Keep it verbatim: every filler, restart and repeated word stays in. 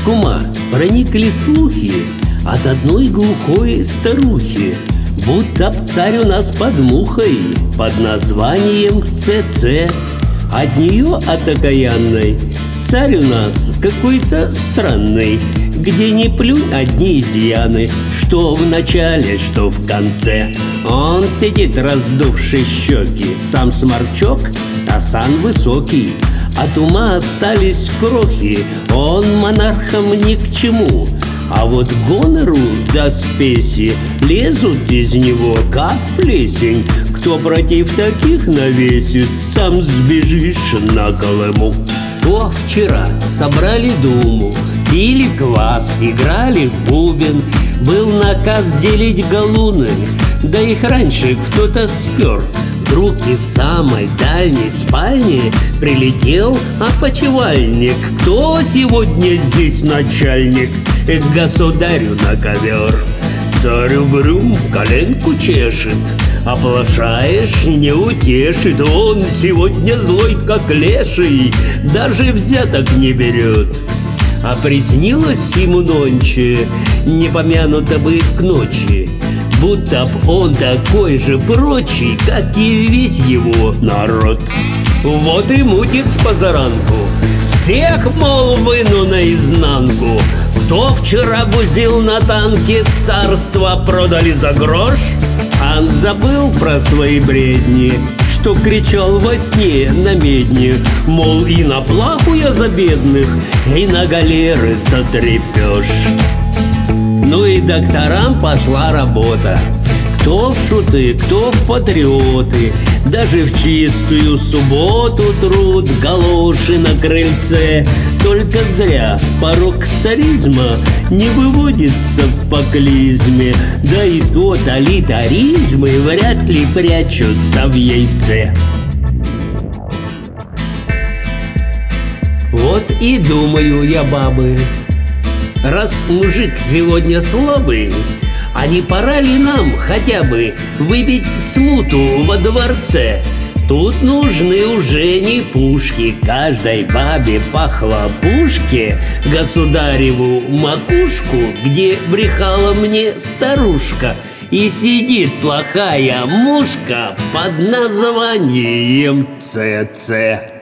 кума, проникли слухи от одной глухой старухи, будто б царь у нас под мухой под названием ЦЦ. От нее, от окаянной, царь у нас какой-то странный, где ни плюнь одни изъяны, что в начале, что в конце. Он сидит, раздувши щеки, сам сморчок, а сан высокий. От ума остались крохи, он монархам ни к чему. А вот гонору до спеси лезут из него, как плесень. Кто против таких навесит, сам сбежишь на Колыму. То вчера собрали думу, пили квас, играли в бубен. Был наказ делить галуны, да их раньше кто-то спер. Вдруг из самой дальней спальни прилетел опочивальник. Кто сегодня здесь начальник? К государю на ковер. Царь угрюм коленку чешет, оплошаешь, не утешит. Он сегодня злой, как леший, даже взяток не берет. А приснилось ему нонче, не помянуто бы к ночи, будто б он такой же прочий, как и весь его народ. Вот и мутит с позаранку, всех, мол, выну наизнанку. Кто вчера бузил на танке, царство продали за грош. Хан забыл про свои бредни, что кричал во сне на медне, мол, и на плаху я за бедных, и на галеры за трепеж. Ну и докторам пошла работа. Кто в шуты, кто в патриоты, даже в чистую субботу труд галоши на крыльце. Только зря порог царизма не выводится по клизме, да и тоталитаризмы вряд ли прячутся в яйце. Вот и думаю я, бабы, раз мужик сегодня слабый, а не пора ли нам хотя бы выбить смуту во дворце? Тут нужны уже не пушки, каждой бабе по хлопушке, государеву макушку, где брехала мне старушка, и сидит плохая мушка под названием ЦЦ.